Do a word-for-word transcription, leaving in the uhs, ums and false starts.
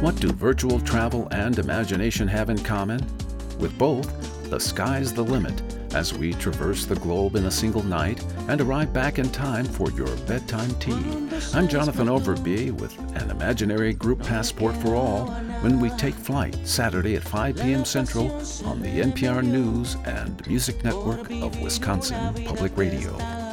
What do virtual travel and imagination have in common? With both, the sky's the limit as we traverse the globe in a single night and arrive back in time for your bedtime tea. I'm Jonathan Overby with an imaginary group passport for all when we take flight Saturday at five p.m. Central on the N P R News and Music Network of Wisconsin Public Radio.